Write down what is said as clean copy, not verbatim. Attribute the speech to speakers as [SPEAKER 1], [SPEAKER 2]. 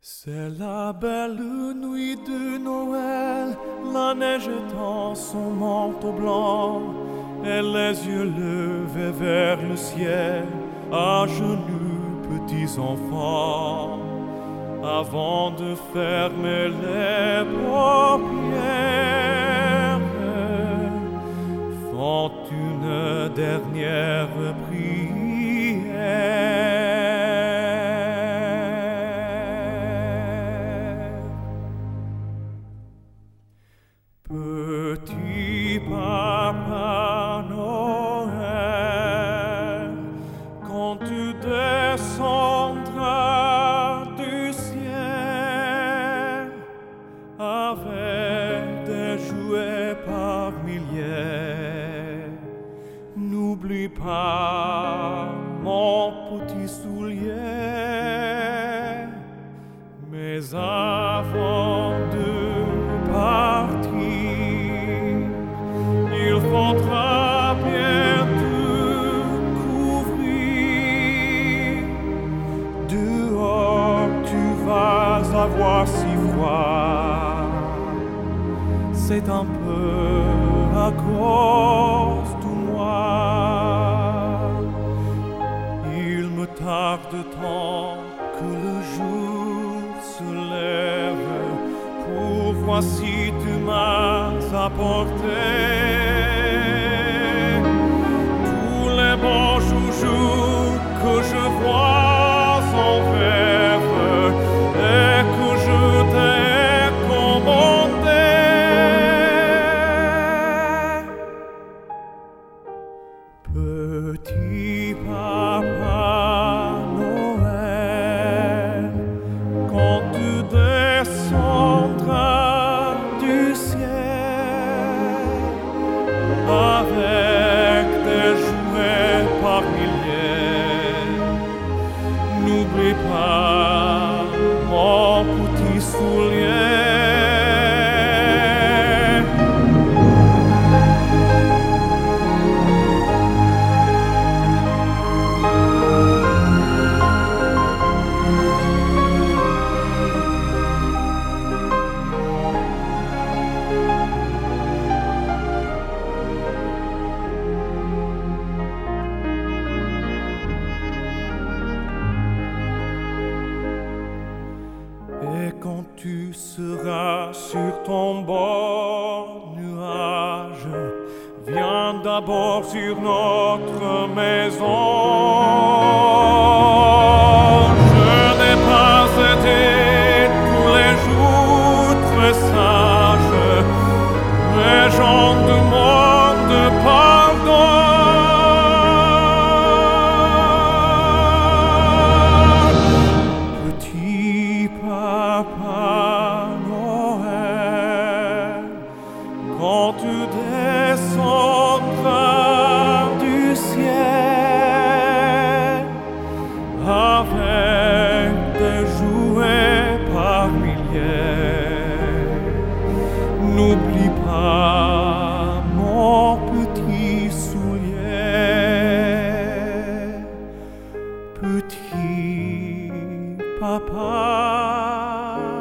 [SPEAKER 1] C'est la belle nuit de Noël, la neige étend son manteau blanc, et les yeux levés vers le ciel, à genoux petits enfants, avant de fermer les paupières, font une dernière prière. Petit Papa Noël, quand tu descendras du ciel avec des jouets par milliers, n'oublie pas mon petit soulier, mais avant de partir, il faudra bien te couvrir. Dehors, tu vas avoir si froid. C'est un peu à cause de moi. Il me tarde tant que le jour se lève pour voir si tu m'as apporté tous les bons joujoux que je vois en rêve et que je t'ai commandé. Petit Papa Noël, quand tu descendras du ciel avec des jouets par milliers, n'oublie pas mon petit soulier. Et quand tu seras sur ton bord nuage, viens d'abord sur notre maison. Je n'ai pas été tous les jours très sage, mais j'en demande pardon. Papa Noël, quand tu descendras du ciel avec des jouets par milliers, n'oublie pas mon petit soulier. Petit Papa